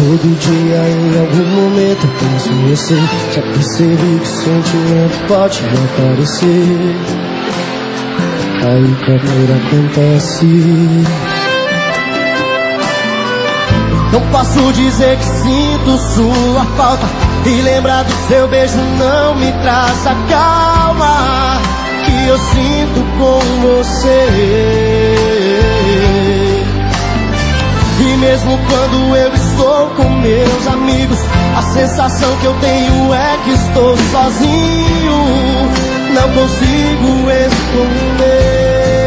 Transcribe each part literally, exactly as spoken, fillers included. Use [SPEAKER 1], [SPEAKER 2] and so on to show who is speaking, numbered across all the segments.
[SPEAKER 1] Todo dia em algum momento eu penso em você. Já percebi que o sentimento pode aparecer. Aí que o amor acontece. Não posso dizer que sinto sua falta, e lembrar do seu beijo não me traz a calma que eu sinto com você. E mesmo quando eu estou com meus amigos, a sensação que eu tenho é que estou sozinho. Não consigo esconder.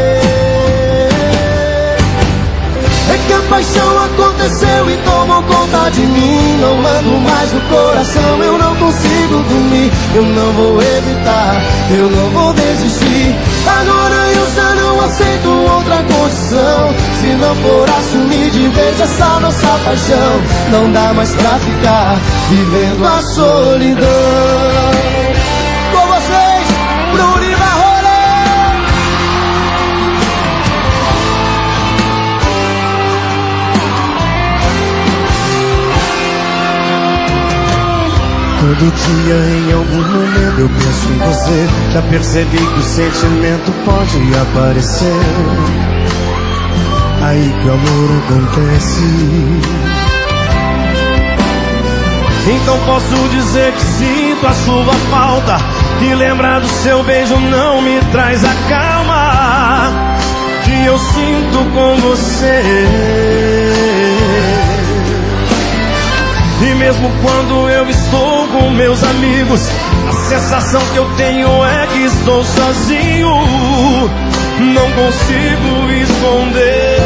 [SPEAKER 1] É que a paixão aconteceu e tomou conta de mim. Não mando mais o coração, eu não consigo dormir. Eu não vou evitar, eu não vou desistir. Agora eu já não aceito outra condição. Se não for assumir de vez essa nossa paixão, não dá mais pra ficar vivendo a solidão. Com vocês, Bruno e Barrolê. Todo dia em algum momento eu penso em você. Já percebi que o sentimento pode aparecer. Aí que o amor acontece.
[SPEAKER 2] Então posso dizer que sinto a sua falta, e lembrar do seu beijo não me traz a calma que eu sinto com você. E mesmo quando eu estou com meus amigos, a sensação que eu tenho é que estou sozinho. Não consigo esconder.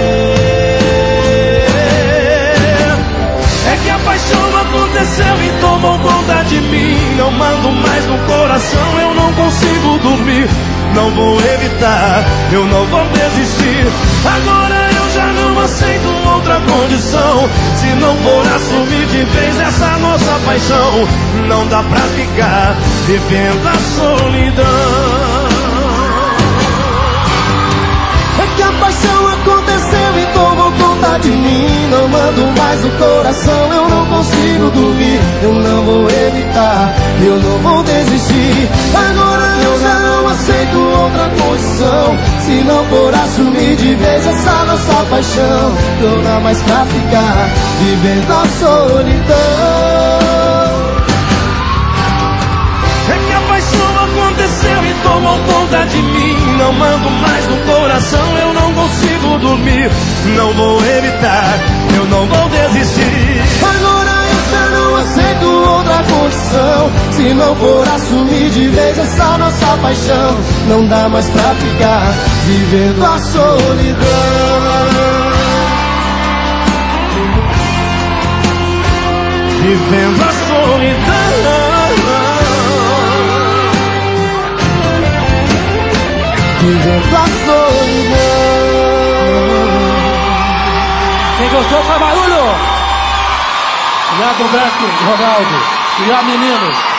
[SPEAKER 2] É que a paixão aconteceu e tomou conta de mim. Não mando mais no coração, eu não consigo dormir. Não vou evitar, eu não vou desistir. Agora eu já não aceito outra condição. Se não for assumir de vez essa nossa paixão, não dá pra ficar vivendo a solidão.
[SPEAKER 1] É que a paixão aconteceu e tomou conta de mim. Não mando mais o coração, eu não consigo dormir. Eu não vou evitar, eu não vou desistir. Agora eu já não aceito outra condição. Se não for assumir de vez essa nossa paixão, não dá mais pra ficar vivendo a solidão.
[SPEAKER 2] É que a paixão aconteceu e tomou conta de mim. Não mando mais no coração, eu não consigo dormir. Não vou evitar, eu não vou desistir.
[SPEAKER 1] Agora eu já não aceito outra condição. Se não for assumir de vez essa nossa paixão, não dá mais pra ficar vivendo a solidão.
[SPEAKER 2] Vivendo a solidão.
[SPEAKER 1] Vivendo a solidão.
[SPEAKER 3] Quem gostou, faz barulho! Obrigado, Roberto, Ronaldo. Obrigado, meninos.